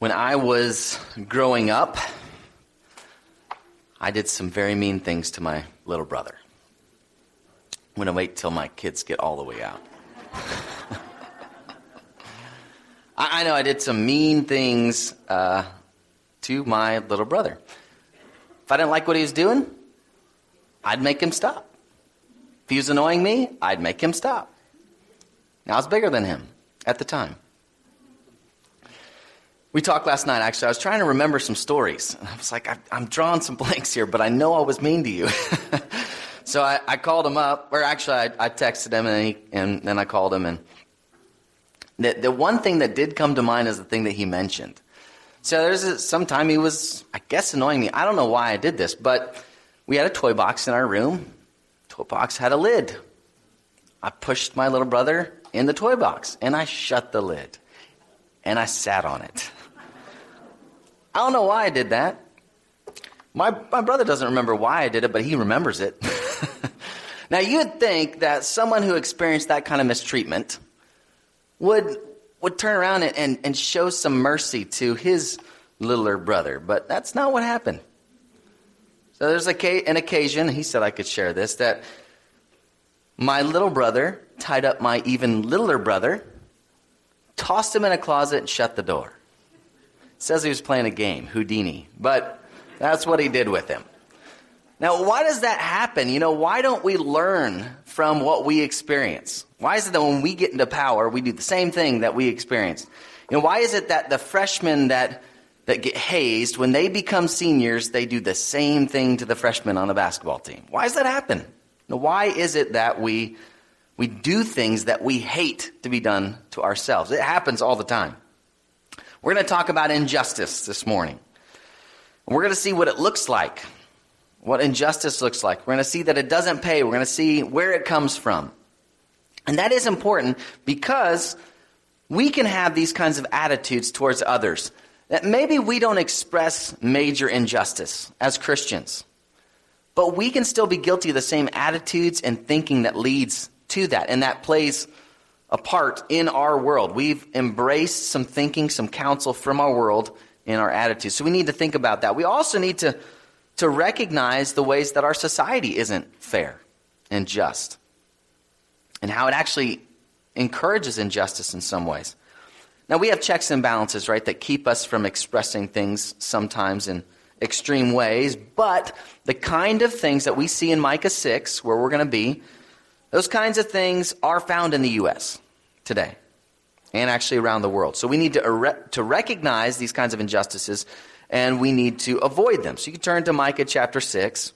When I was growing up, I did some very mean things to my little brother. I'm going to wait till my kids get all the way out. I know I did some mean things to my little brother. If I didn't like what he was doing, I'd make him stop. If he was annoying me, I'd make him stop. Now I was bigger than him at the time. We talked last night, actually. I was trying to remember some stories. And I was like, I'm drawing some blanks here, but I know I was mean to you. So I called him up, or actually I texted him, and then I called him. And the one thing that did come to mind is the thing that he mentioned. So there's some time he was, I guess, annoying me. I don't know why I did this, but we had a toy box in our room. Toy box had a lid. I pushed my little brother in the toy box, and I shut the lid. And I sat on it. I don't know why I did that. My brother doesn't remember why I did it, but he remembers it. Now, you'd think that someone who experienced that kind of mistreatment would turn around and show some mercy to his littler brother, but that's not what happened. So there's an occasion, he said I could share this, that my little brother tied up my even littler brother, tossed him in a closet, and shut the door. Says he was playing a game, Houdini, but that's what he did with him. Now, why does that happen? Why don't we learn from what we experience? Why is it that when we get into power, we do the same thing that we experienced? Why is it that the freshmen that get hazed, when they become seniors, they do the same thing to the freshmen on the basketball team? Why does that happen? Why is it that we do things that we hate to be done to ourselves? It happens all the time. We're going to talk about injustice this morning. We're going to see what it looks like, what injustice looks like. We're going to see that it doesn't pay. We're going to see where it comes from. And that is important because we can have these kinds of attitudes towards others. That maybe we don't express major injustice as Christians, but we can still be guilty of the same attitudes and thinking that leads to that, and that plays a part in our world. We've embraced some thinking, some counsel from our world in our attitudes. So we need to think about that. We also need to recognize the ways that our society isn't fair and just, and how it actually encourages injustice in some ways. Now, we have checks and balances, right, that keep us from expressing things sometimes in extreme ways, but the kind of things that we see in Micah 6, where we're going to be, those kinds of things are found in the U.S. today and actually around the world. So we need to recognize these kinds of injustices, and we need to avoid them. So you can turn to Micah chapter 6.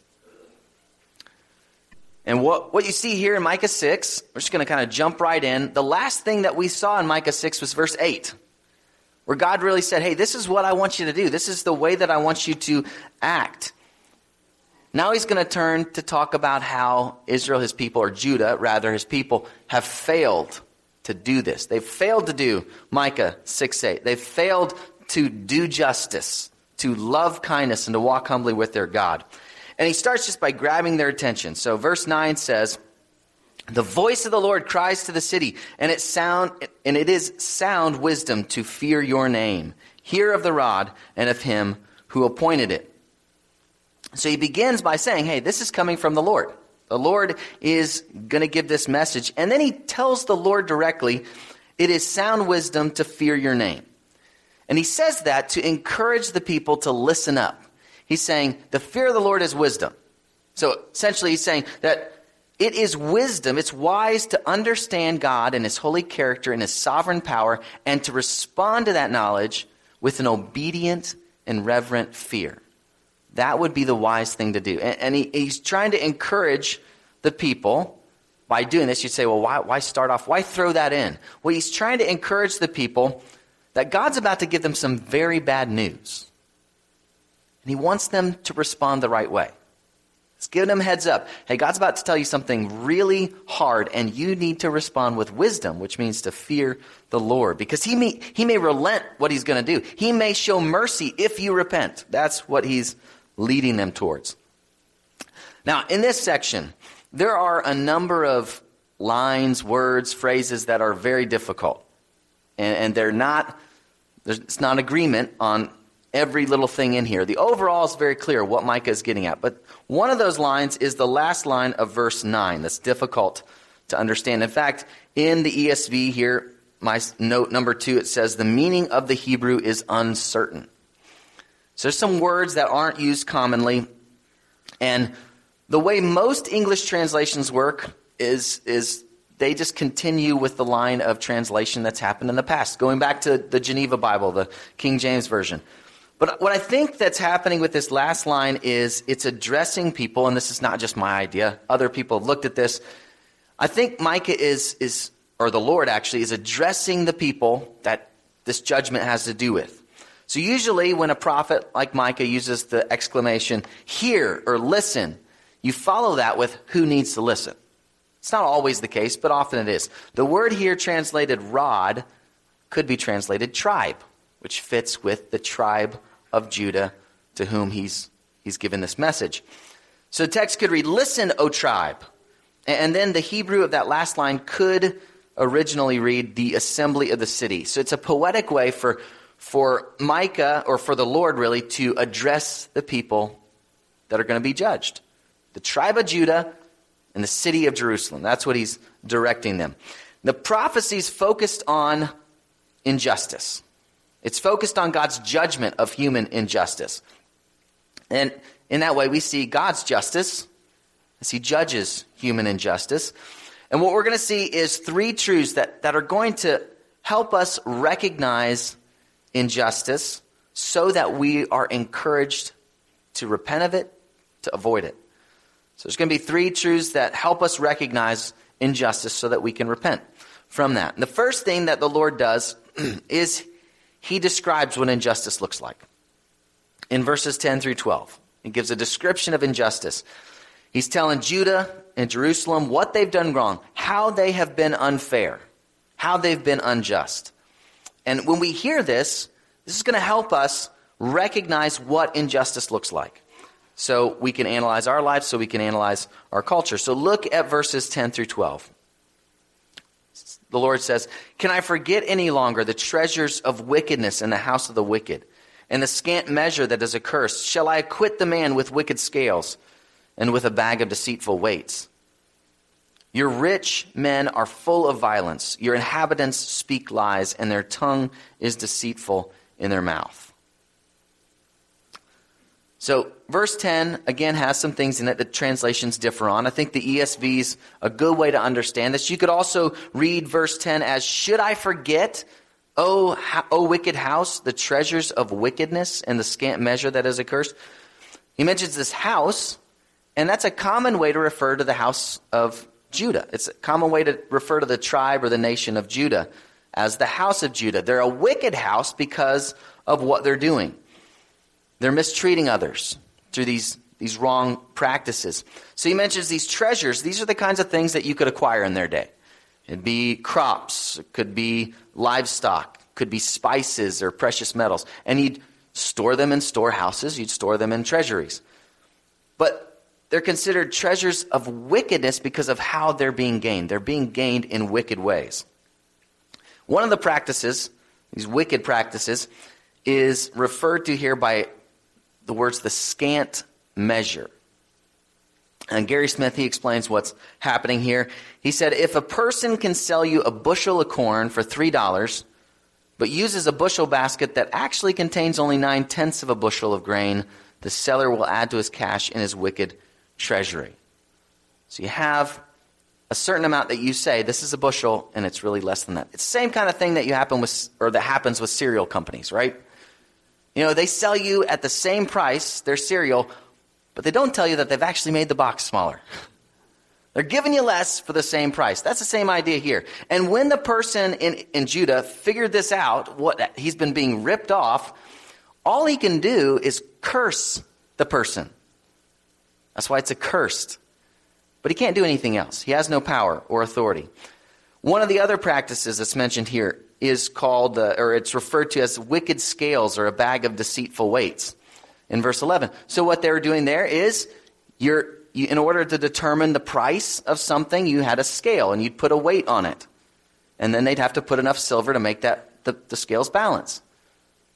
And what you see here in Micah 6, we're just going to kind of jump right in. The last thing that we saw in Micah 6 was verse 8, where God really said, hey, this is what I want you to do. This is the way that I want you to act. Now he's going to turn to talk about how Israel, his people, or Judah, rather, his people, have failed to do this. They've failed to do Micah 6:8. They've failed to do justice, to love kindness, and to walk humbly with their God. And he starts just by grabbing their attention. So verse 9 says, the voice of the Lord cries to the city, and it is sound wisdom to fear your name. Hear of the rod and of him who appointed it. So he begins by saying, hey, this is coming from the Lord. The Lord is going to give this message. And then he tells the Lord directly, it is sound wisdom to fear your name. And he says that to encourage the people to listen up. He's saying the fear of the Lord is wisdom. So essentially he's saying that it is wisdom, it's wise to understand God and his holy character and his sovereign power, and to respond to that knowledge with an obedient and reverent fear. That would be the wise thing to do. And he's trying to encourage the people by doing this. You'd say, well, why start off? Why throw that in? Well, he's trying to encourage the people that God's about to give them some very bad news. And he wants them to respond the right way. He's giving them a heads up. Hey, God's about to tell you something really hard, and you need to respond with wisdom, which means to fear the Lord. Because he may relent what he's going to do. He may show mercy if you repent. That's what he's leading them towards. Now, in this section, there are a number of lines, words, phrases that are very difficult. And they're not It's not agreement on every little thing in here. The overall is very clear what Micah is getting at. But one of those lines is the last line of verse 9 that's difficult to understand. In fact, in the ESV here, my note number 2, it says, the meaning of the Hebrew is uncertain. So there's some words that aren't used commonly. And the way most English translations work is they just continue with the line of translation that's happened in the past, going back to the Geneva Bible, the King James Version. But what I think that's happening with this last line is it's addressing people, and this is not just my idea. Other people have looked at this. I think Micah or the Lord actually, is addressing the people that this judgment has to do with. So usually when a prophet like Micah uses the exclamation, hear or listen, you follow that with who needs to listen. It's not always the case, but often it is. The word here translated rod could be translated tribe, which fits with the tribe of Judah to whom he's given this message. So the text could read, listen, O tribe. And then the Hebrew of that last line could originally read the assembly of the city. So it's a poetic way for Micah, or for the Lord really, to address the people that are going to be judged. The tribe of Judah and the city of Jerusalem. That's what he's directing them. The prophecy's focused on injustice. It's focused on God's judgment of human injustice. And in that way, we see God's justice as he judges human injustice. And what we're going to see is 3 truths that are going to help us recognize injustice so that we are encouraged to repent of it, to avoid it. So there's going to be 3 truths that help us recognize injustice so that we can repent from that. And the first thing that the Lord does is he describes what injustice looks like. In verses 10 through 12, he gives a description of injustice. He's telling Judah and Jerusalem what they've done wrong, how they have been unfair, how they've been unjust. And when we hear this is going to help us recognize what injustice looks like. So we can analyze our lives, so we can analyze our culture. So look at verses 10 through 12. The Lord says, can I forget any longer the treasures of wickedness in the house of the wicked, and the scant measure that is accursed? Shall I acquit the man with wicked scales, and with a bag of deceitful weights? Your rich men are full of violence. Your inhabitants speak lies, and their tongue is deceitful in their mouth. So verse 10, again, has some things in it that translations differ on. I think the ESV is a good way to understand this. You could also read verse 10 as, should I forget, O wicked house, the treasures of wickedness and the scant measure that is accursed? He mentions this house, and that's a common way to refer to the house of Judah. It's a common way to refer to the tribe or the nation of Judah as the house of Judah. They're a wicked house because of what they're doing. They're mistreating others through these wrong practices. So he mentions these treasures. These are the kinds of things that you could acquire in their day. It'd be crops, it could be livestock, it could be spices or precious metals. And you'd store them in storehouses, you'd store them in treasuries. But they're considered treasures of wickedness because of how they're being gained. They're being gained in wicked ways. One of the practices, these wicked practices, is referred to here by the words, the scant measure. And Gary Smith, he explains what's happening here. He said, if a person can sell you a bushel of corn for $3, but uses a bushel basket that actually contains only 9/10 of a bushel of grain, the seller will add to his cash in his wicked treasury. So you have a certain amount that you say, this is a bushel, and it's really less than that. It's the same kind of thing that happens with cereal companies, right? You know, they sell you at the same price, their cereal, but they don't tell you that they've actually made the box smaller. They're giving you less for the same price. That's the same idea here. And when the person in Judah figured this out, what he's been being ripped off, all he can do is curse the person. That's why it's accursed. But he can't do anything else. He has no power or authority. One of the other practices that's mentioned here is called, or it's referred to as wicked scales or a bag of deceitful weights in verse 11. So what they were doing there is, in order to determine the price of something, you had a scale and you'd put a weight on it. And then they'd have to put enough silver to make that the scales balance.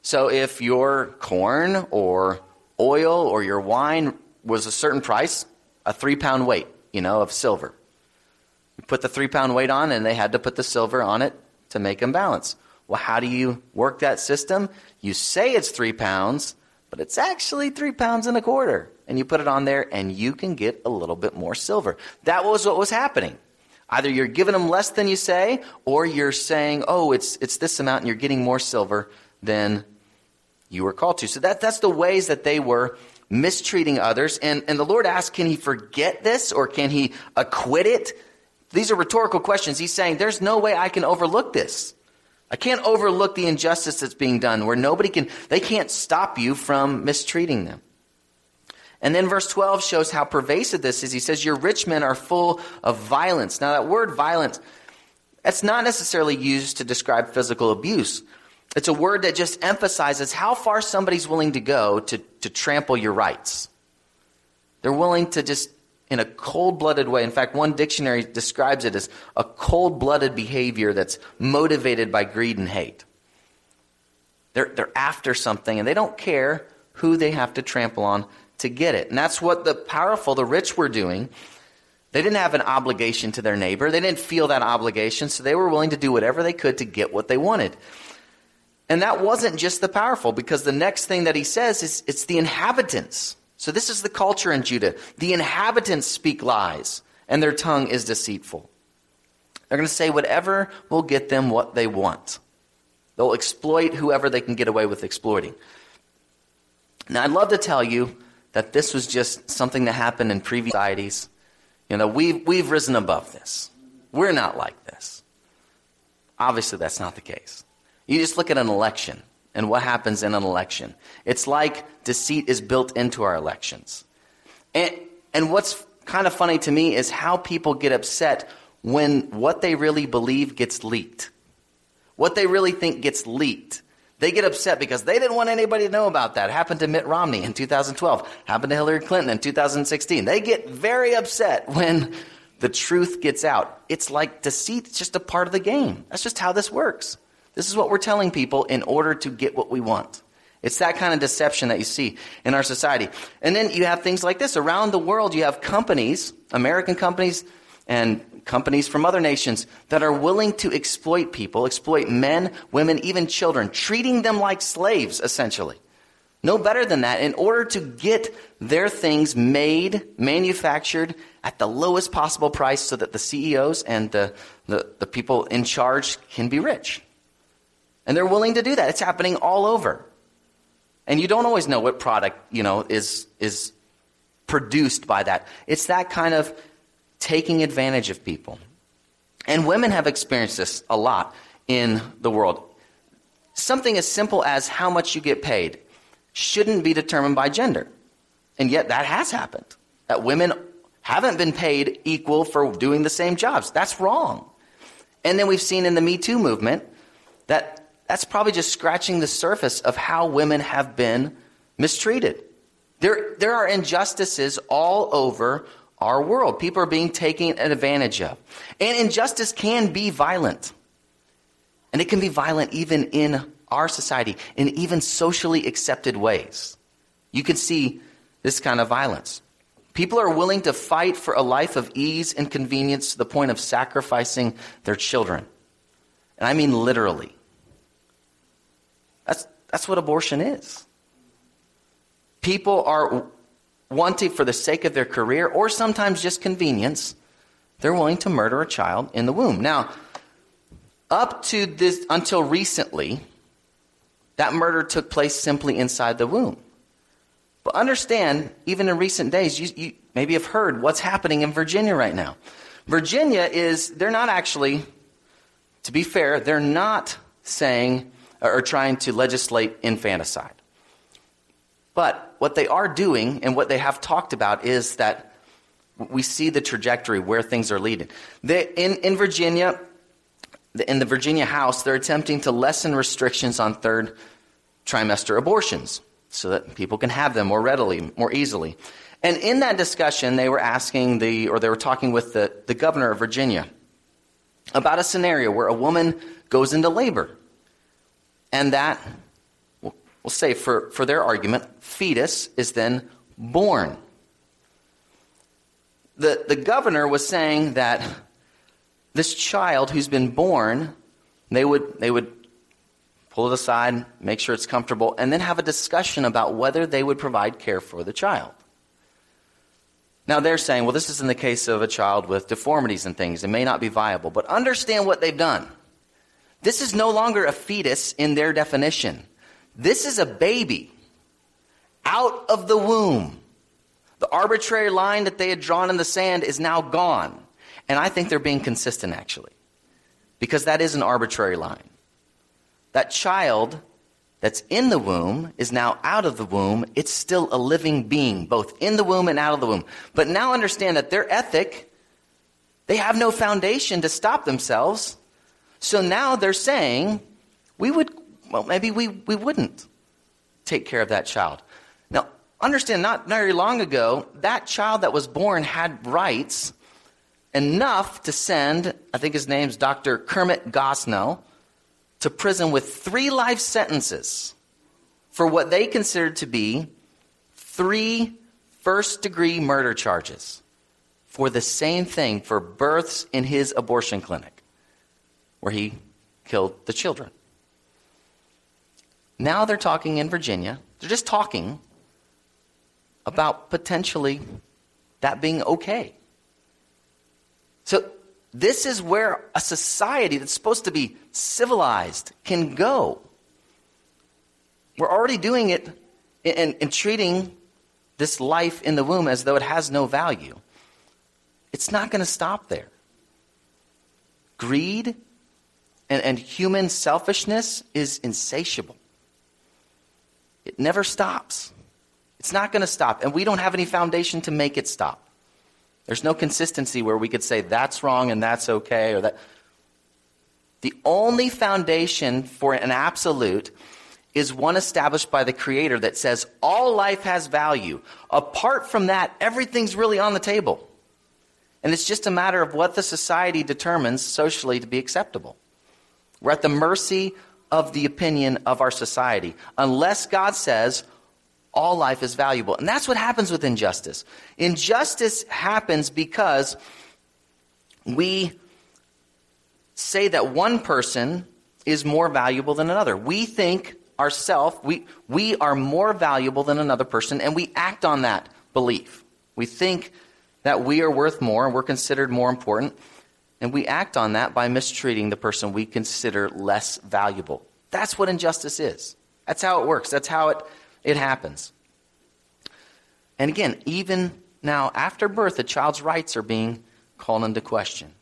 So if your corn or oil or your wine was a certain price, a 3-pound weight, of silver. You put the 3-pound weight on, and they had to put the silver on it to make them balance. Well, how do you work that system? You say it's 3 pounds, but it's actually 3 pounds and a quarter. And you put it on there, and you can get a little bit more silver. That was what was happening. Either you're giving them less than you say, or you're saying, oh, it's this amount, and you're getting more silver than you were called to. So that's the ways that they were mistreating others. And the Lord asked, can he forget this, or can he acquit it? These are rhetorical questions. He's saying, there's no way I can overlook this. I can't overlook the injustice that's being done where they can't stop you from mistreating them. And then verse 12 shows how pervasive this is. He says, your rich men are full of violence. Now that word violence, that's not necessarily used to describe physical abuse. It's a word that just emphasizes how far somebody's willing to go to trample your rights. They're willing to just, in a cold-blooded way. In fact, one dictionary describes it as a cold-blooded behavior that's motivated by greed and hate. They're after something, and they don't care who they have to trample on to get it. And that's what the powerful, the rich, were doing. They didn't have an obligation to their neighbor. They didn't feel that obligation, so they were willing to do whatever they could to get what they wanted. And that wasn't just the powerful, because the next thing that he says is it's the inhabitants. So this is the culture in Judah. The inhabitants speak lies, and their tongue is deceitful. They're going to say whatever will get them what they want. They'll exploit whoever they can get away with exploiting. Now, I'd love to tell you that this was just something that happened in previous societies. We've risen above this. We're not like this. Obviously, that's not the case. You just look at an election and what happens in an election. It's like deceit is built into our elections. And what's kind of funny to me is how people get upset when what they really believe gets leaked. What they really think gets leaked. They get upset because they didn't want anybody to know about that. It happened to Mitt Romney in 2012. Happened to Hillary Clinton in 2016. They get very upset when the truth gets out. It's like deceit. It's just a part of the game. That's just how this works. This is what we're telling people in order to get what we want. It's that kind of deception that you see in our society. And then you have things like this. Around the world, you have companies, American companies and companies from other nations that are willing to exploit people, exploit men, women, even children, treating them like slaves, essentially. No better than that, in order to get their things made, manufactured at the lowest possible price so that the CEOs and the people in charge can be rich. And they're willing to do that. It's happening all over. And you don't always know what product, is produced by that. It's that kind of taking advantage of people. And women have experienced this a lot in the world. Something as simple as how much you get paid shouldn't be determined by gender. And yet that has happened. That women haven't been paid equal for doing the same jobs. That's wrong. And then we've seen in the Me Too movement that's probably just scratching the surface of how women have been mistreated. There are injustices all over our world. People are being taken advantage of. And injustice can be violent. And it can be violent even in our society, in even socially accepted ways. You can see this kind of violence. People are willing to fight for a life of ease and convenience to the point of sacrificing their children. And I mean literally. That's what abortion is. People are wanting, for the sake of their career or sometimes just convenience, they're willing to murder a child in the womb. Now, up to this, until recently, that murder took place simply inside the womb. But understand, even in recent days, you maybe have heard what's happening in Virginia right now. Virginia they're not actually, to be fair, they're not saying or trying to legislate infanticide. But what they are doing and what they have talked about is that we see the trajectory where things are leading. In Virginia, in the Virginia House, they're attempting to lessen restrictions on third trimester abortions so that people can have them more readily, more easily. And in that discussion, they were talking with the governor of Virginia about a scenario where a woman goes into labor. And that we'll say for their argument, fetus is then born. The governor was saying that this child who's been born, they would pull it aside, make sure it's comfortable, and then have a discussion about whether they would provide care for the child. Now they're saying, well, this is in the case of a child with deformities and things. It may not be viable, but understand what they've done. This is no longer a fetus in their definition. This is a baby out of the womb. The arbitrary line that they had drawn in the sand is now gone. And I think they're being consistent, actually, because that is an arbitrary line. That child that's in the womb is now out of the womb. It's still a living being, both in the womb and out of the womb. But now understand that their ethic, they have no foundation to stop themselves. So now they're saying, maybe we wouldn't take care of that child. Now, understand, not very long ago, that child that was born had rights enough to send, I think his name's Dr. Kermit Gosnell, to prison with 3 life sentences for what they considered to be 3 first-degree murder charges for the same thing, for births in his abortion clinic, where he killed the children. Now they're talking in Virginia. They're just talking about potentially that being okay. So this is where a society that's supposed to be civilized can go. We're already doing it and treating this life in the womb as though it has no value. It's not going to stop there. Greed and human selfishness is insatiable. It never stops. It's not going to stop. And we don't have any foundation to make it stop. There's no consistency where we could say that's wrong and that's okay, or that. The only foundation for an absolute is one established by the Creator that says all life has value. Apart from that, everything's really on the table. And it's just a matter of what the society determines socially to be acceptable. We're at the mercy of the opinion of our society, unless God says all life is valuable. And that's what happens with injustice. Injustice happens because we say that one person is more valuable than another. We think ourselves, we are more valuable than another person, and we act on that belief. We think that we are worth more and we're considered more important, and we act on that by mistreating the person we consider less valuable. That's what injustice is. That's how it works. That's how it happens. And again, even now, after birth, a child's rights are being called into question.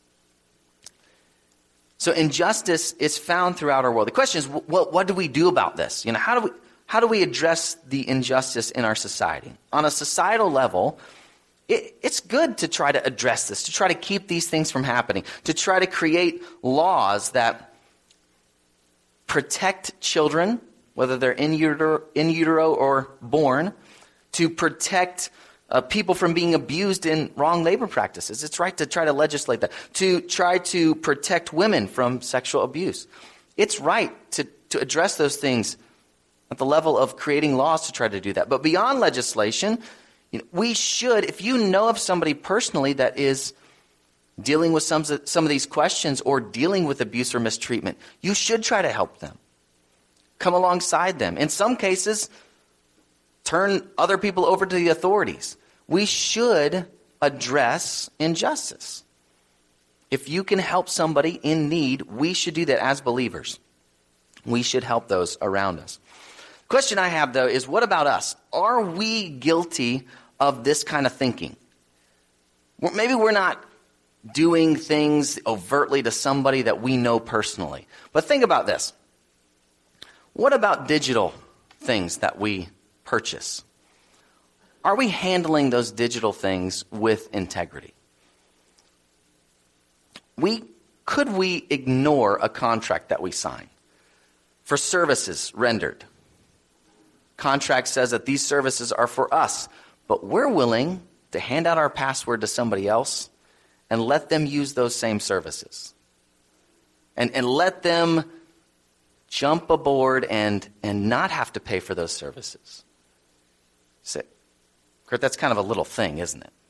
So injustice is found throughout our world. The question is, what do we do about this? How do we address the injustice in our society? On a societal level, it's good to try to address this, to try to keep these things from happening, to try to create laws that protect children, whether they're in utero or born, to protect people from being abused in wrong labor practices. It's right to try to legislate that, to try to protect women from sexual abuse. It's right to address those things at the level of creating laws to try to do that. But beyond legislation, we should, if you know of somebody personally that is dealing with some of these questions or dealing with abuse or mistreatment, you should try to help them. Come alongside them. In some cases, turn other people over to the authorities. We should address injustice. If you can help somebody in need, we should do that as believers. We should help those around us. The question I have, though, is what about us? Are we guilty of this kind of thinking? Maybe we're not doing things overtly to somebody that we know personally. But think about this. What about digital things that we purchase? Are we handling those digital things with integrity? Could we ignore a contract that we sign for services rendered? Contract says that these services are for us, but we're willing to hand out our password to somebody else and let them use those same services. And let them jump aboard and not have to pay for those services. So, Kurt, that's kind of a little thing, isn't it?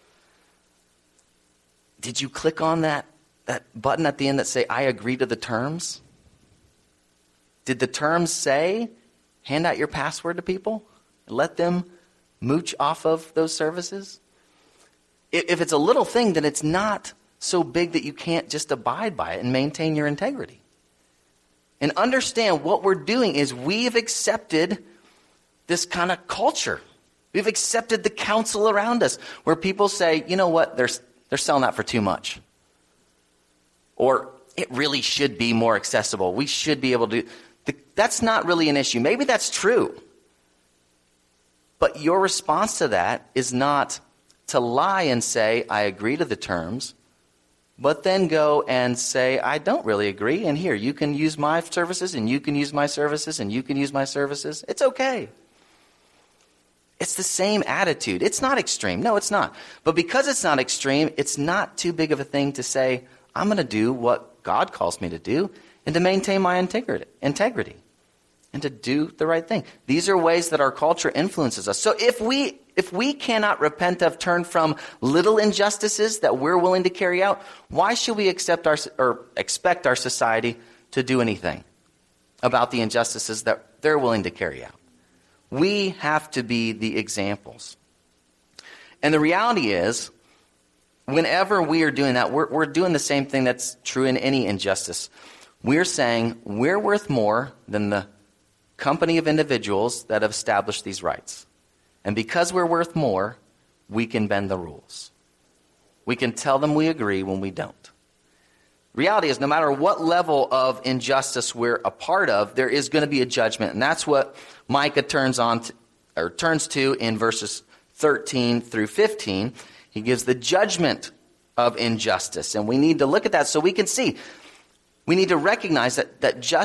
Did you click on that button at the end that say, I agree to the terms? Did the terms say, hand out your password to people? Let them mooch off of those services? If it's a little thing, then it's not so big that you can't just abide by it and maintain your integrity. And understand what we're doing is we've accepted this kind of culture. We've accepted the counsel around us where people say, you know what, they're selling that for too much. Or it really should be more accessible. We should be able to do. That's not really an issue. Maybe that's true. But your response to that is not to lie and say, I agree to the terms, but then go and say, I don't really agree, and here, you can use my services, and you can use my services, and you can use my services. It's okay. It's the same attitude. It's not extreme. No, it's not. But because it's not extreme, it's not too big of a thing to say, I'm going to do what God calls me to do, and to maintain my integrity. And to do the right thing. These are ways that our culture influences us. So if we cannot repent of, turn from little injustices that we're willing to carry out, why should we expect our society to do anything about the injustices that they're willing to carry out? We have to be the examples. And the reality is, whenever we are doing that, we're doing the same thing that's true in any injustice. We're saying we're worth more than the company of individuals that have established these rights. And because we're worth more, we can bend the rules. We can tell them we agree when we don't. Reality is, no matter what level of injustice we're a part of, there is going to be a judgment. And that's what Micah turns to in verses 13 through 15. He gives the judgment of injustice. And we need to look at that so we can see. We need to recognize that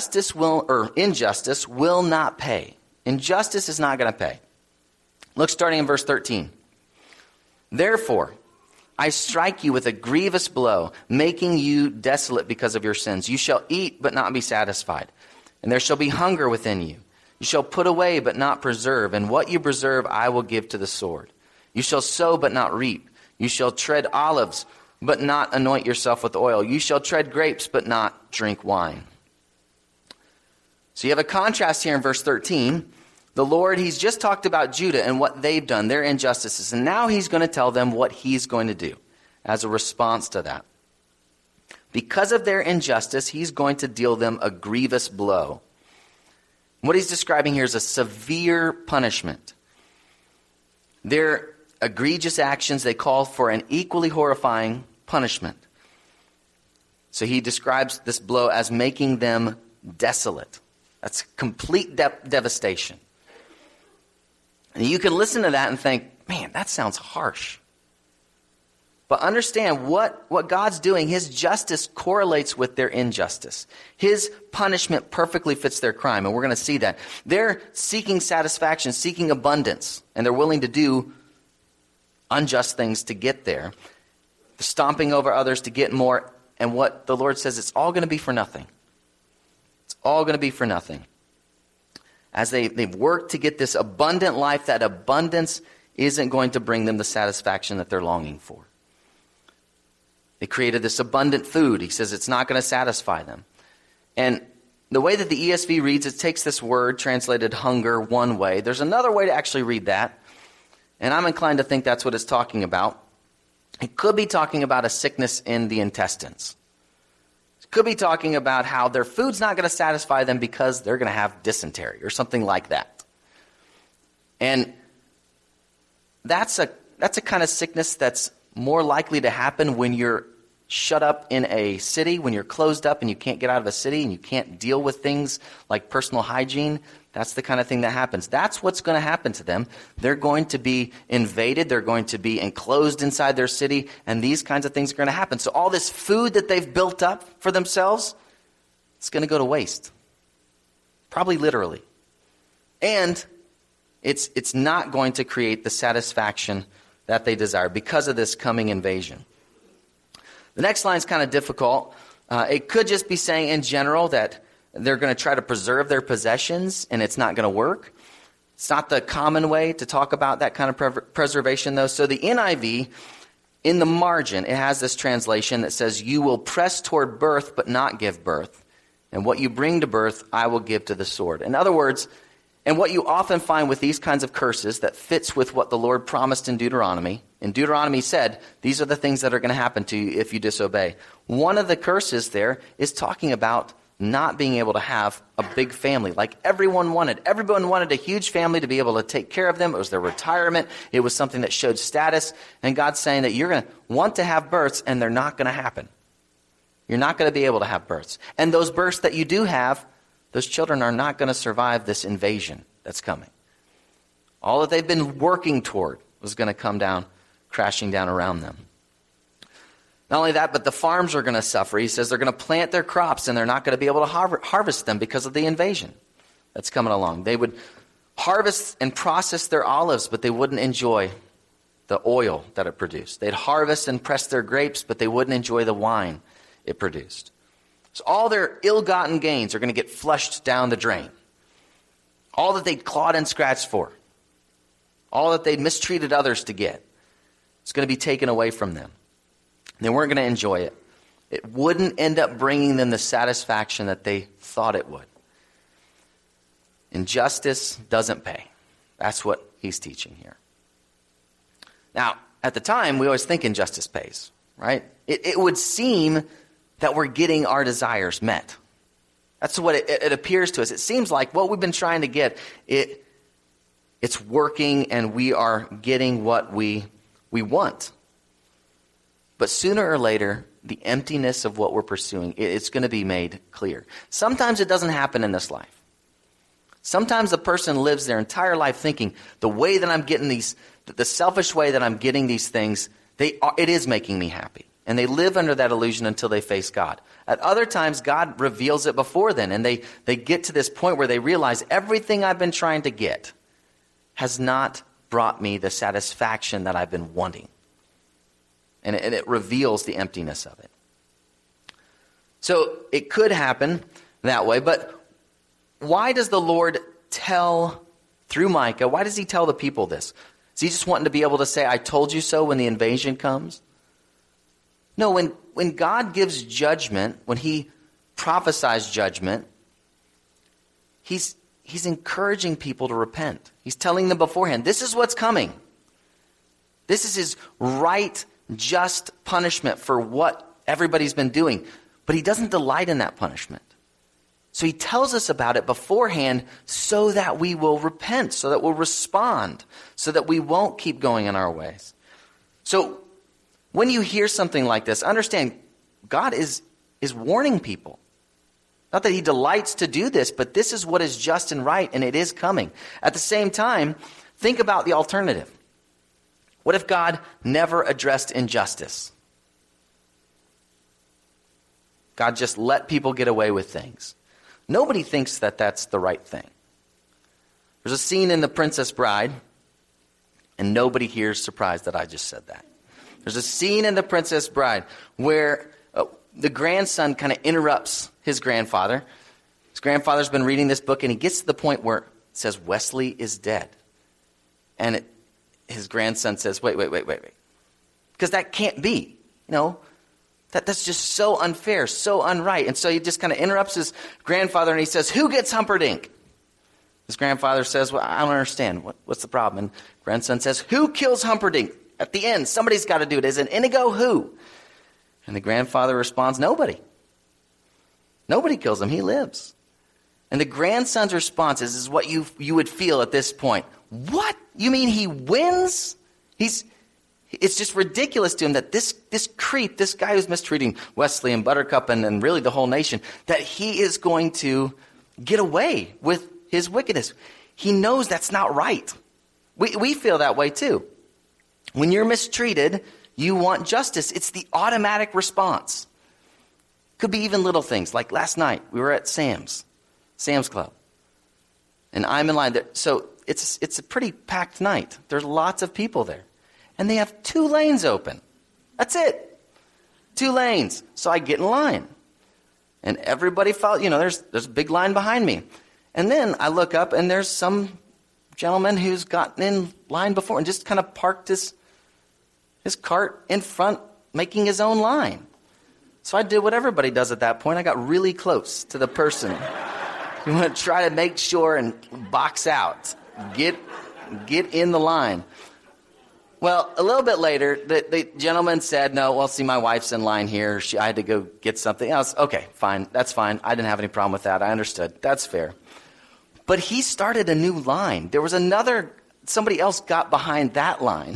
injustice will not pay. Injustice is not going to pay. Look, starting in verse 13. Therefore, I strike you with a grievous blow, making you desolate because of your sins. You shall eat, but not be satisfied. And there shall be hunger within you. You shall put away, but not preserve. And what you preserve, I will give to the sword. You shall sow, but not reap. You shall tread olives, but not anoint yourself with oil. You shall tread grapes, but not drink wine. So you have a contrast here in verse 13. The Lord, he's just talked about Judah and what they've done, their injustices. And now he's going to tell them what he's going to do as a response to that. Because of their injustice, he's going to deal them a grievous blow. What he's describing here is a severe punishment. Their egregious actions, they call for an equally horrifying punishment. So he describes this blow as making them desolate. That's complete devastation. And you can listen to that and think, man, that sounds harsh. But understand what God's doing, his justice correlates with their injustice. His punishment perfectly fits their crime, and we're going to see that. They're seeking satisfaction, seeking abundance, and they're willing to do unjust things to get there. Stomping over others to get more. And what the Lord says, it's all going to be for nothing. It's all going to be for nothing. As they've worked to get this abundant life, that abundance isn't going to bring them the satisfaction that they're longing for. They created this abundant food. He says it's not going to satisfy them. And the way that the ESV reads, it takes this word translated hunger one way. There's another way to actually read that. And I'm inclined to think that's what it's talking about. It could be talking about a sickness in the intestines. It could be talking about how their food's not going to satisfy them because they're going to have dysentery or something like that. And that's a kind of sickness that's more likely to happen when you're shut up in a city, when you're closed up and you can't get out of a city and you can't deal with things like personal hygiene. That's the kind of thing that happens. That's what's going to happen to them. They're going to be invaded. They're going to be enclosed inside their city, and these kinds of things are going to happen. So all this food that they've built up for themselves, it's going to go to waste. Probably literally. And it's not going to create the satisfaction that they desire because of this coming invasion. The next line is kind of difficult. It could just be saying in general that they're going to try to preserve their possessions, and it's not going to work. It's not the common way to talk about that kind of preservation, though. So the NIV, in the margin, it has this translation that says, you will press toward birth but not give birth. And what you bring to birth, I will give to the sword. In other words, and what you often find with these kinds of curses that fits with what the Lord promised in Deuteronomy. In Deuteronomy said, these are the things that are going to happen to you if you disobey. One of the curses there is talking about not being able to have a big family like everyone wanted. Everyone wanted a huge family to be able to take care of them. It was their retirement. It was something that showed status. And God's saying that you're going to want to have births, and they're not going to happen. You're not going to be able to have births. And those births that you do have, those children are not going to survive this invasion that's coming. All that they've been working toward was going to come down, crashing down around them. Not only that, but the farms are going to suffer. He says they're going to plant their crops, and they're not going to be able to harvest them because of the invasion that's coming along. They would harvest and process their olives, but they wouldn't enjoy the oil that it produced. They'd harvest and press their grapes, but they wouldn't enjoy the wine it produced. So all their ill-gotten gains are going to get flushed down the drain. All that they'd clawed and scratched for, all that they'd mistreated others to get, it's going to be taken away from them. They weren't going to enjoy it. It wouldn't end up bringing them the satisfaction that they thought it would. Injustice doesn't pay. That's what he's teaching here. Now, at the time, we always think injustice pays, right? It would seem that we're getting our desires met. That's what it appears to us. It seems like what we've been trying to get, it's working, and we are getting what we want. But sooner or later, the emptiness of what we're pursuing, it's going to be made clear. Sometimes it doesn't happen in this life. Sometimes a person lives their entire life thinking the way that I'm getting these, the selfish way that I'm getting these things, it is making me happy. And they live under that illusion until they face God. At other times, God reveals it before then. And they get to this point where they realize everything I've been trying to get has not brought me the satisfaction that I've been wanting. And it reveals the emptiness of it. So it could happen that way. But why does the Lord tell, through Micah, why does he tell the people this? Is he just wanting to be able to say, I told you so when the invasion comes? No, when God gives judgment, when he prophesies judgment, he's encouraging people to repent. He's telling them beforehand, this is what's coming. This is his right, just punishment for what everybody's been doing. But he doesn't delight in that punishment. So he tells us about it beforehand so that we will repent, so that we'll respond, so that we won't keep going in our ways. So when you hear something like this, understand God is warning people. Not that he delights to do this, but this is what is just and right, and it is coming. At the same time, think about the alternative. What if God never addressed injustice? God just let people get away with things. Nobody thinks that that's the right thing. There's a scene in The Princess Bride, and nobody here is surprised that I just said that. There's a scene in The Princess Bride where the grandson kind of interrupts his grandfather. His grandfather's been reading this book, and he gets to the point where it says, Wesley is dead. And his grandson says, wait. Because that can't be. That's just so unfair, so unright. And so he just kind of interrupts his grandfather, and he says, who gets Humperdinck? His grandfather says, well, I don't understand. What's the problem? And grandson says, who kills Humperdinck? At the end, somebody's got to do it. Is it Inigo? Who? And the grandfather responds, nobody. Nobody kills him. He lives. And the grandson's response is what you would feel at this point. What? You mean he wins? It's just ridiculous to him that this creep, this guy who's mistreating Wesley and Buttercup and really the whole nation, that he is going to get away with his wickedness. He knows that's not right. We feel that way too. When you're mistreated, you want justice. It's the automatic response. Could be even little things. Like last night, we were at Sam's Club. And I'm in line. So it's a pretty packed night. There's lots of people there. And they have 2 lanes open. That's it. 2 lanes. So I get in line. And everybody felt, there's a big line behind me. And then I look up and there's some gentleman who's gotten in line before and just kind of parked his cart in front, making his own line. So I did what everybody does at that point. I got really close to the person. You want to try to make sure and box out. Get in the line. Well, a little bit later, the gentleman said, no, well, see, my wife's in line here. I had to go get something else. Okay, fine. That's fine. I didn't have any problem with that. I understood. That's fair. But he started a new line. There was somebody else got behind that line.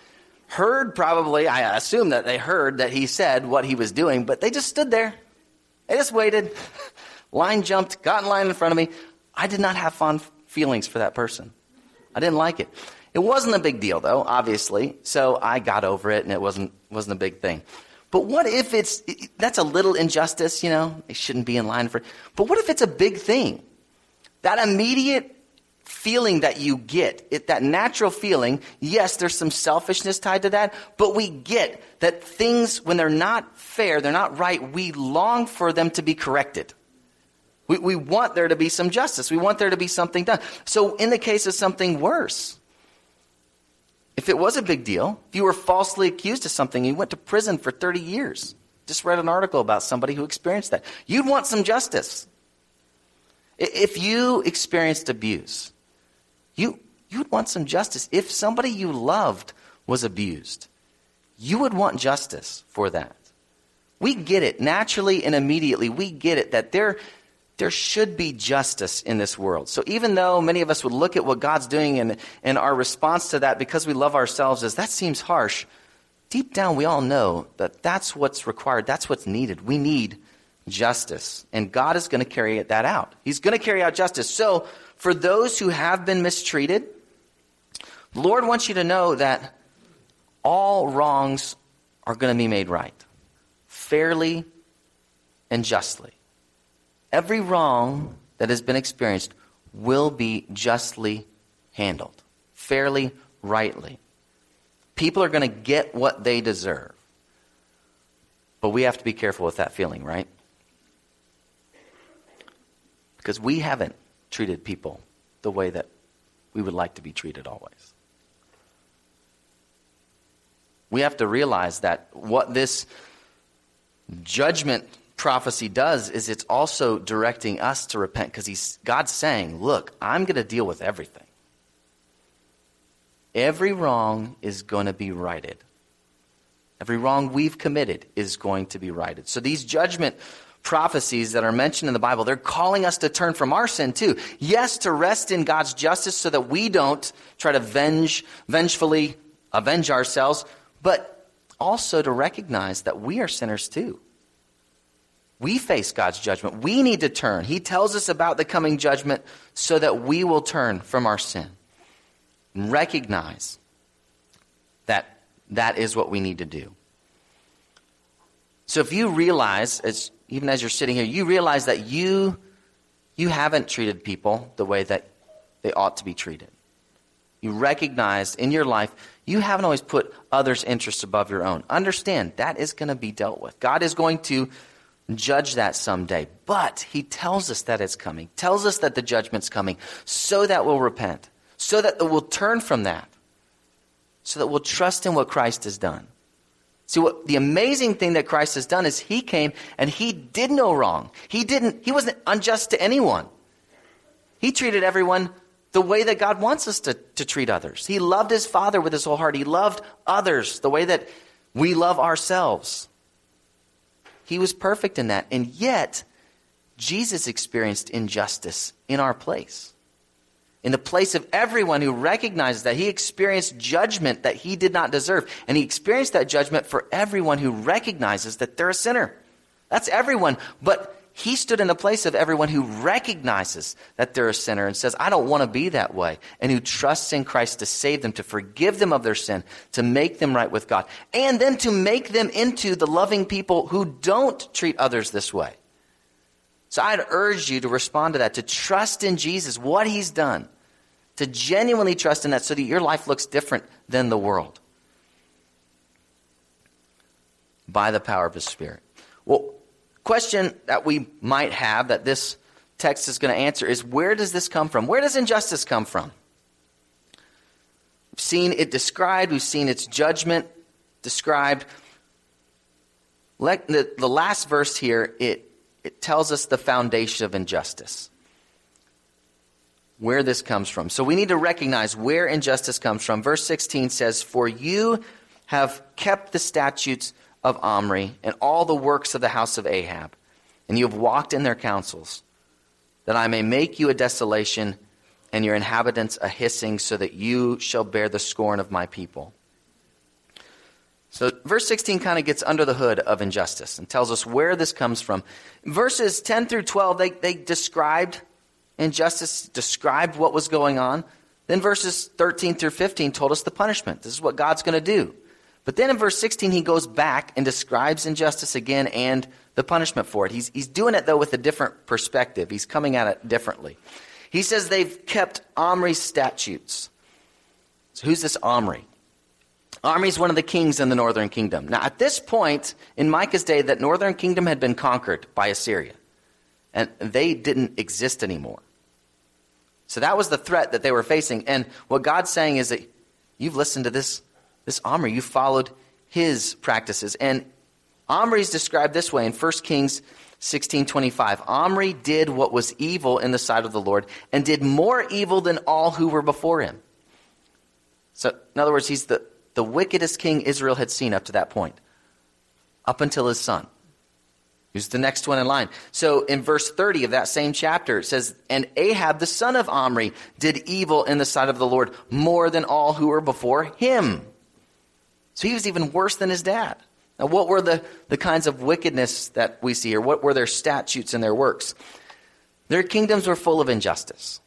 I assume that they heard that he said what he was doing, but they just stood there. They just waited. Line jumped, got in line in front of me. I did not have fond feelings for that person. I didn't like it. It wasn't a big deal, though, obviously. So I got over it, and it wasn't a big thing. But what if that's a little injustice, They shouldn't be in line for. But what if it's a big thing? That immediate feeling that you get, that natural feeling, yes, there's some selfishness tied to that, but we get that things, when they're not fair, they're not right, we long for them to be corrected. We want there to be some justice. We want there to be something done. So in the case of something worse, if it was a big deal, if you were falsely accused of something, you went to prison for 30 years, just read an article about somebody who experienced that, you'd want some justice. If you experienced abuse, you'd want some justice. If somebody you loved was abused, you would want justice for that. We get it naturally and immediately. We get it that there should be justice in this world. So even though many of us would look at what God's doing and our response to that because we love ourselves as that seems harsh, deep down we all know that that's what's required. That's what's needed. We need justice. And God is going to carry that out. He's going to carry out justice. So for those who have been mistreated, the Lord wants you to know that all wrongs are going to be made right, fairly and justly. Every wrong that has been experienced will be justly handled, fairly, rightly. People are going to get what they deserve. But we have to be careful with that feeling, right? Because we haven't treated people the way that we would like to be treated always. We have to realize that what this judgment prophecy does is it's also directing us to repent, because God's saying, look, I'm going to deal with everything. Every wrong is going to be righted. Every wrong we've committed is going to be righted. So these judgment prophecies that are mentioned in the Bible, they're calling us to turn from our sin too. Yes, to rest in God's justice so that we don't try to vengefully avenge ourselves, but also to recognize that we are sinners too. We face God's judgment. We need to turn. He tells us about the coming judgment so that we will turn from our sin and recognize that that is what we need to do. So if you realize, even as you're sitting here, you realize that you haven't treated people the way that they ought to be treated. You recognize in your life, you haven't always put others' interests above your own. Understand, that is going to be dealt with. God is going to judge that someday. But he tells us that it's coming, tells us that the judgment's coming, so that we'll repent, so that we'll turn from that, so that we'll trust in what Christ has done. See, what the amazing thing that Christ has done is he came and he did no wrong. He wasn't unjust to anyone. He treated everyone the way that God wants us to treat others. He loved his Father with his whole heart. He loved others the way that we love ourselves. He was perfect in that. And yet, Jesus experienced injustice in our place. In the place of everyone who recognizes that he experienced judgment that he did not deserve. And he experienced that judgment for everyone who recognizes that they're a sinner. That's everyone. But he stood in the place of everyone who recognizes that they're a sinner and says, I don't want to be that way. And who trusts in Christ to save them, to forgive them of their sin, to make them right with God. And then to make them into the loving people who don't treat others this way. So I'd urge you to respond to that, to trust in Jesus, what he's done, to genuinely trust in that so that your life looks different than the world. By the power of his Spirit. Well, Question that we might have that this text is going to answer is, where does this come from? Where does injustice come from? We've seen it described. We've seen its judgment described. The last verse here, it tells us the foundation of injustice, where this comes from. So we need to recognize where injustice comes from. Verse 16 says, "For you have kept the statutes of Omri and all the works of the house of Ahab, and you have walked in their counsels, that I may make you a desolation and your inhabitants a hissing, so that you shall bear the scorn of my people." So verse 16 kind of gets under the hood of injustice and tells us where this comes from. Verses 10 through 12, they described injustice, described what was going on. Then verses 13 through 15 told us the punishment. This is what God's going to do. But then in verse 16, he goes back and describes injustice again and the punishment for it. He's doing it, though, with a different perspective. He's coming at it differently. He says they've kept Omri's statutes. So who's this Omri? Omri is one of the kings in the northern kingdom. Now, at this point in Micah's day, that northern kingdom had been conquered by Assyria, and they didn't exist anymore. So that was the threat that they were facing. And what God's saying is that you've listened to this Omri. You followed his practices. And Omri is described this way in 1 Kings 16:25. Omri did what was evil in the sight of the Lord and did more evil than all who were before him. So, in other words, he's the wickedest king Israel had seen up to that point, up until his son, who's the next one in line. So in verse 30 of that same chapter, it says, "And Ahab, the son of Omri, did evil in the sight of the Lord more than all who were before him." So he was even worse than his dad. Now, what were the kinds of wickedness that we see here? What were their statutes and their works? Their kingdoms were full of injustice.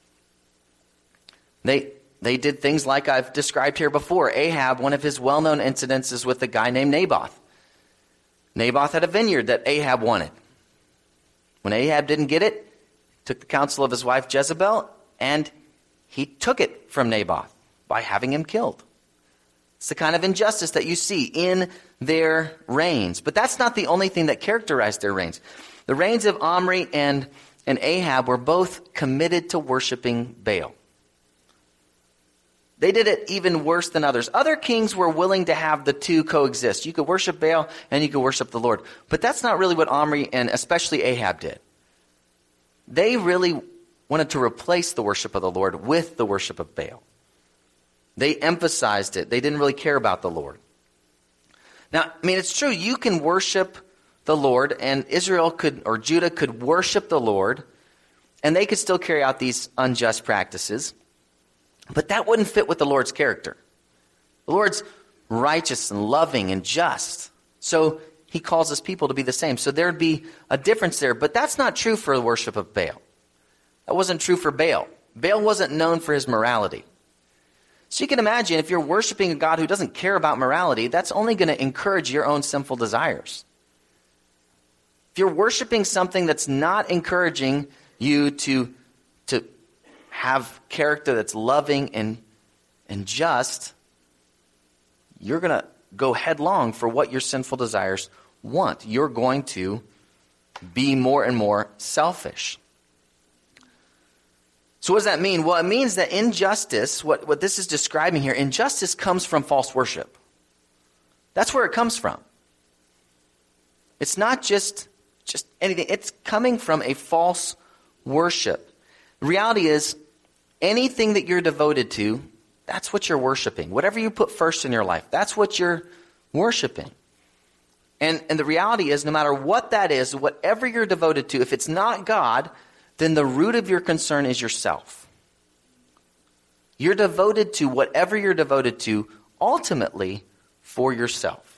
They did things like I've described here before. Ahab, one of his well-known incidents is with a guy named Naboth. Naboth had a vineyard that Ahab wanted. When Ahab didn't get it, he took the counsel of his wife Jezebel, and he took it from Naboth by having him killed. It's the kind of injustice that you see in their reigns. But that's not the only thing that characterized their reigns. The reigns of Omri and Ahab were both committed to worshiping Baal. They did it even worse than others. Other kings were willing to have the two coexist. You could worship Baal and you could worship the Lord. But that's not really what Omri and especially Ahab did. They really wanted to replace the worship of the Lord with the worship of Baal. They emphasized it. They didn't really care about the Lord. Now, I mean, it's true. You can worship the Lord, and Israel could, or Judah could worship the Lord, and they could still carry out these unjust practices. But that wouldn't fit with the Lord's character. The Lord's righteous and loving and just. So he calls his people to be the same. So there'd be a difference there. But that's not true for the worship of Baal. That wasn't true for Baal. Baal wasn't known for his morality. So you can imagine if you're worshiping a God who doesn't care about morality, that's only going to encourage your own sinful desires. If you're worshiping something that's not encouraging you to have character that's loving and just, you're going to go headlong for what your sinful desires want. You're going to be more and more selfish. So what does that mean? Well, it means that injustice, what this is describing here, injustice comes from false worship. That's where it comes from. It's not just anything. It's coming from a false worship. The reality is, anything that you're devoted to, that's what you're worshiping. Whatever you put first in your life, that's what you're worshiping. And the reality is, no matter what that is, whatever you're devoted to, if it's not God, then the root of your concern is yourself. You're devoted to whatever you're devoted to, ultimately for yourself.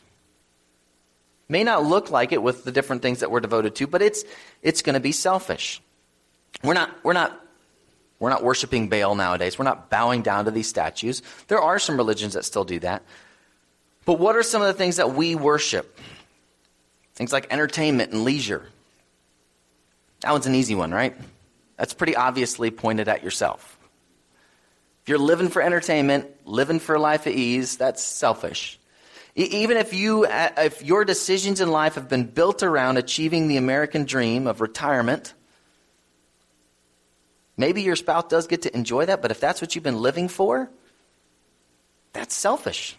May not look like it with the different things that we're devoted to, but it's going to be selfish. We're not worshiping Baal nowadays. We're not bowing down to these statues. There are some religions that still do that. But what are some of the things that we worship? Things like entertainment and leisure. That one's an easy one, right? That's pretty obviously pointed at yourself. If you're living for entertainment, living for a life of ease, that's selfish. Even if your decisions in life have been built around achieving the American dream of retirement, maybe your spouse does get to enjoy that, but if that's what you've been living for, that's selfish.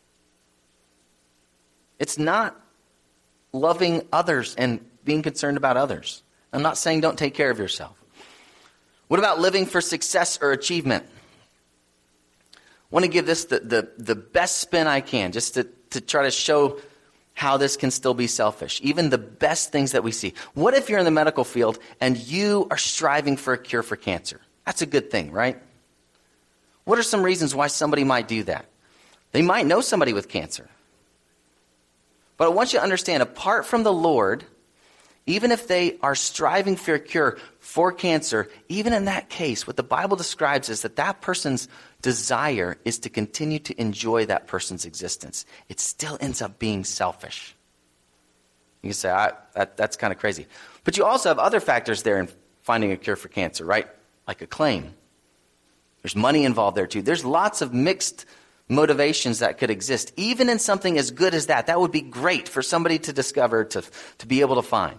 It's not loving others and being concerned about others. I'm not saying don't take care of yourself. What about living for success or achievement? I want to give this the best spin I can, just to try to show how this can still be selfish. Even the best things that we see. What if you're in the medical field and you are striving for a cure for cancer? That's a good thing, right? What are some reasons why somebody might do that? They might know somebody with cancer. But I want you to understand, apart from the Lord, even if they are striving for a cure for cancer, even in that case, what the Bible describes is that person's desire is to continue to enjoy that person's existence. It still ends up being selfish. You can say, that's kind of crazy. But you also have other factors there in finding a cure for cancer, right? Like a claim. There's money involved there too. There's lots of mixed motivations that could exist. Even in something as good as that would be great for somebody to discover, to be able to find.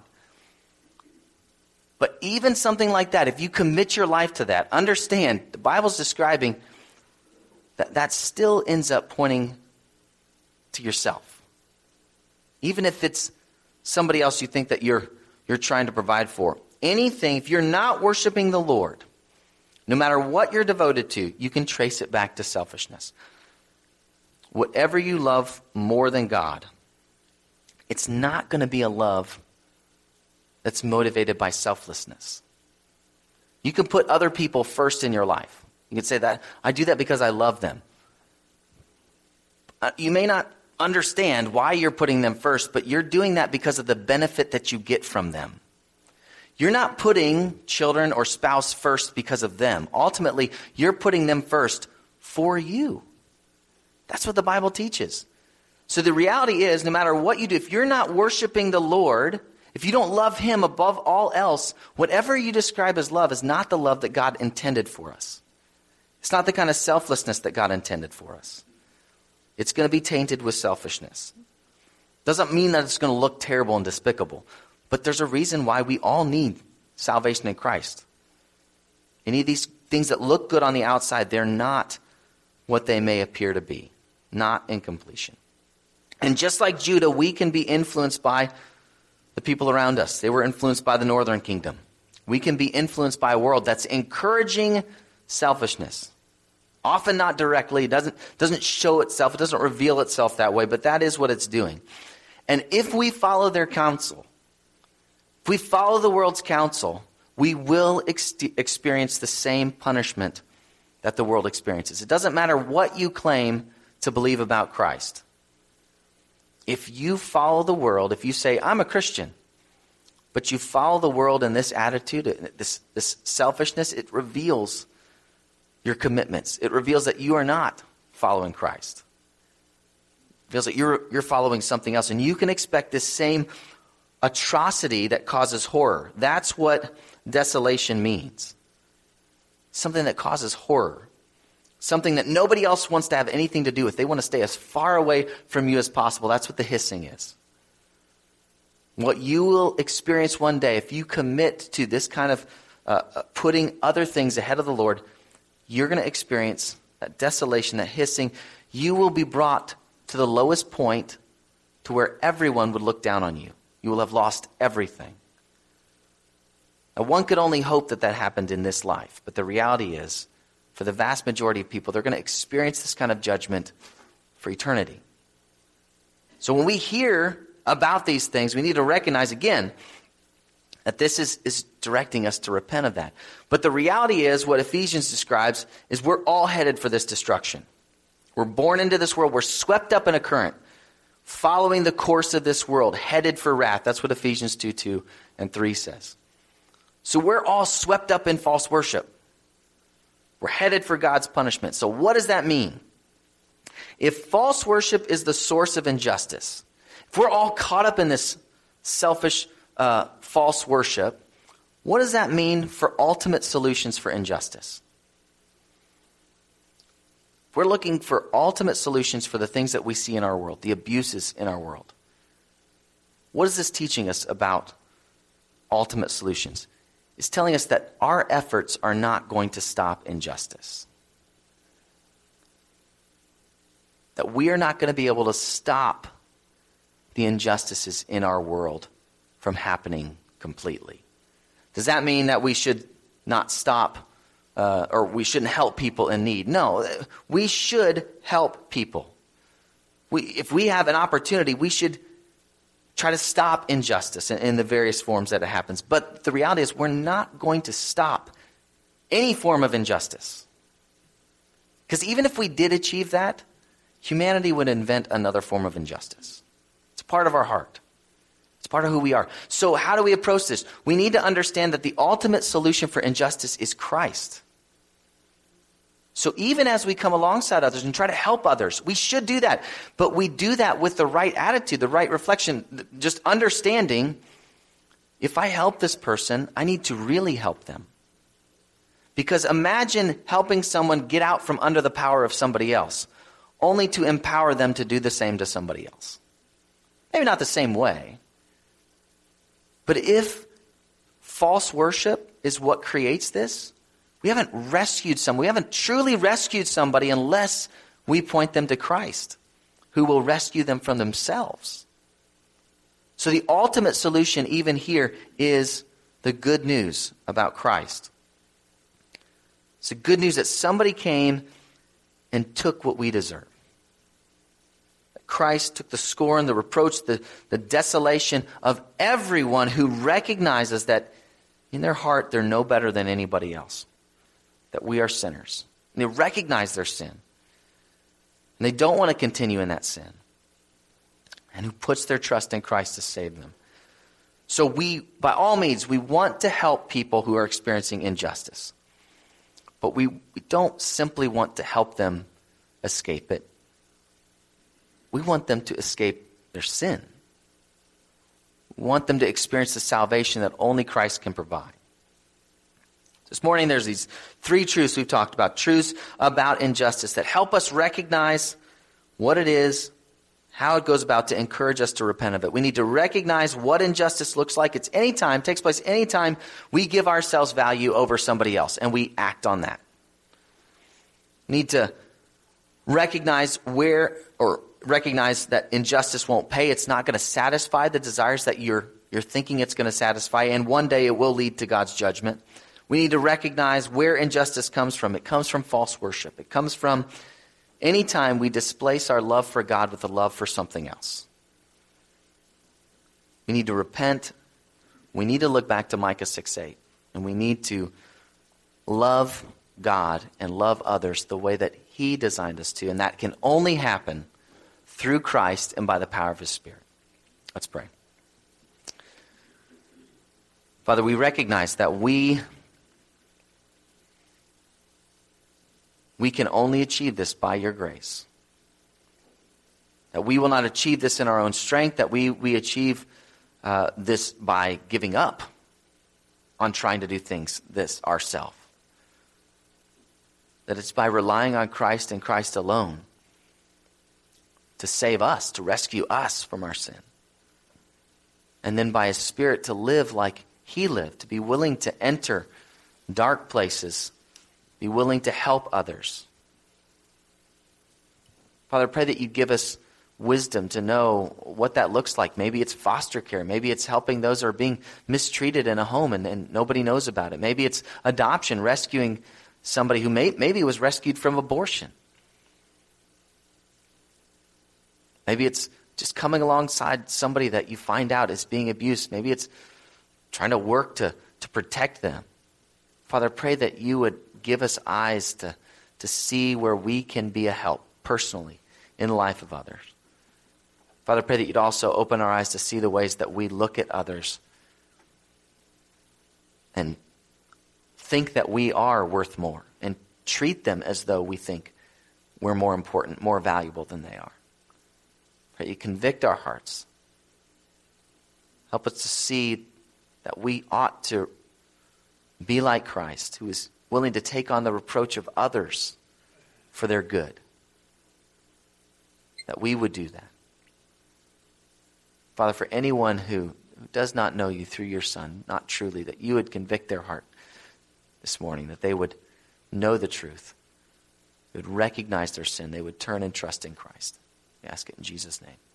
But even something like that, if you commit your life to that, understand, the Bible's describing that still ends up pointing to yourself. Even if it's somebody else you think that you're trying to provide for. Anything, if you're not worshiping the Lord, no matter what you're devoted to, you can trace it back to selfishness. Whatever you love more than God, it's not going to be a love that's motivated by selflessness. You can put other people first in your life. You can say that, I do that because I love them. You may not understand why you're putting them first, but you're doing that because of the benefit that you get from them. You're not putting children or spouse first because of them. Ultimately, you're putting them first for you. That's what the Bible teaches. So the reality is, no matter what you do, if you're not worshiping the Lord, if you don't love Him above all else, whatever you describe as love is not the love that God intended for us. It's not the kind of selflessness that God intended for us. It's going to be tainted with selfishness. Doesn't mean that it's going to look terrible and despicable, but there's a reason why we all need salvation in Christ. Any of these things that look good on the outside, they're not what they may appear to be. Not incompletion. And just like Judah, we can be influenced by the people around us. They were influenced by the northern kingdom. We can be influenced by a world that's encouraging selfishness. Often not directly. It doesn't show itself. It doesn't reveal itself that way, but that is what it's doing. And if we follow their counsel, if we follow the world's counsel, we will experience the same punishment that the world experiences. It doesn't matter what you claim to believe about Christ. If you follow the world, if you say, I'm a Christian, but you follow the world in this attitude, this selfishness, it reveals your commitments. It reveals that you are not following Christ. It reveals that you're following something else. And you can expect this same atrocity that causes horror. That's what desolation means. Something that causes horror. Something that nobody else wants to have anything to do with. They want to stay as far away from you as possible. That's what the hissing is. What you will experience one day if you commit to this kind of putting other things ahead of the Lord, you're going to experience that desolation, that hissing. You will be brought to the lowest point to where everyone would look down on you. You will have lost everything. Now, one could only hope that happened in this life, but the reality is, for the vast majority of people, they're going to experience this kind of judgment for eternity. So when we hear about these things, we need to recognize again that this is directing us to repent of that. But the reality is, what Ephesians describes, is we're all headed for this destruction. We're born into this world. We're swept up in a current, following the course of this world, headed for wrath. That's what Ephesians 2:2 and 3 says. So we're all swept up in false worship. We're headed for God's punishment. So what does that mean? If false worship is the source of injustice, if we're all caught up in this selfish false worship, what does that mean for ultimate solutions for injustice? if we're looking for ultimate solutions for the things that we see in our world, the abuses in our world, what is this teaching us about ultimate solutions? It's telling us that our efforts are not going to stop injustice. That we are not going to be able to stop the injustices in our world from happening completely. Does that mean that we should not stop or we shouldn't help people in need? No, we should help people. If we have an opportunity, we should try to stop injustice in the various forms that it happens. But the reality is we're not going to stop any form of injustice. Because even if we did achieve that, humanity would invent another form of injustice. It's part of our heart. It's part of who we are. So how do we approach this? We need to understand that the ultimate solution for injustice is Christ. So even as we come alongside others and try to help others, we should do that. But we do that with the right attitude, the right reflection, just understanding, if I help this person, I need to really help them. Because imagine helping someone get out from under the power of somebody else, only to empower them to do the same to somebody else. Maybe not the same way. But if false worship is what creates this, we haven't rescued someone. We haven't truly rescued somebody unless we point them to Christ, who will rescue them from themselves. So the ultimate solution even here is the good news about Christ. It's the good news that somebody came and took what we deserve. Christ took the scorn, the reproach, the desolation of everyone who recognizes that in their heart they're no better than anybody else, that we are sinners. And they recognize their sin. And they don't want to continue in that sin. And who puts their trust in Christ to save them. So we, by all means, we want to help people who are experiencing injustice. But we don't simply want to help them escape it. We want them to escape their sin. We want them to experience the salvation that only Christ can provide. This morning there's these 3 truths we've talked about. Truths about injustice that help us recognize what it is, how it goes about to encourage us to repent of it. We need to recognize what injustice looks like. It's takes place anytime we give ourselves value over somebody else and we act on that. We need to recognize that injustice won't pay. It's not going to satisfy the desires that you're thinking it's going to satisfy, and one day it will lead to God's judgment. We need to recognize where injustice comes from. It comes from false worship. It comes from any time we displace our love for God with a love for something else. We need to repent. We need to look back to Micah 6:8, and we need to love God and love others the way that He designed us to, and that can only happen through Christ and by the power of His Spirit. Let's pray. Father, we recognize that we can only achieve this by your grace. That we will not achieve this in our own strength, that we achieve this by giving up on trying to do things this ourselves. That it's by relying on Christ and Christ alone to save us, to rescue us from our sin. And then by His Spirit to live like He lived, to be willing to enter dark places, be willing to help others. Father, I pray that you give us wisdom to know what that looks like. Maybe it's foster care. Maybe it's helping those who are being mistreated in a home and nobody knows about it. Maybe it's adoption, rescuing somebody who maybe was rescued from abortion. Maybe it's just coming alongside somebody that you find out is being abused. Maybe it's trying to work to protect them. Father, I pray that you would give us eyes to see where we can be a help personally in the life of others. Father, I pray that you'd also open our eyes to see the ways that we look at others and think that we are worth more and treat them as though we think we're more important, more valuable than they are. Pray you convict our hearts. Help us to see that we ought to be like Christ, who is willing to take on the reproach of others for their good. that we would do that. Father, for anyone who does not know you through your Son, not truly, that you would convict their heart this morning, that they would know the truth, they would recognize their sin, they would turn and trust in Christ. We ask it in Jesus' name.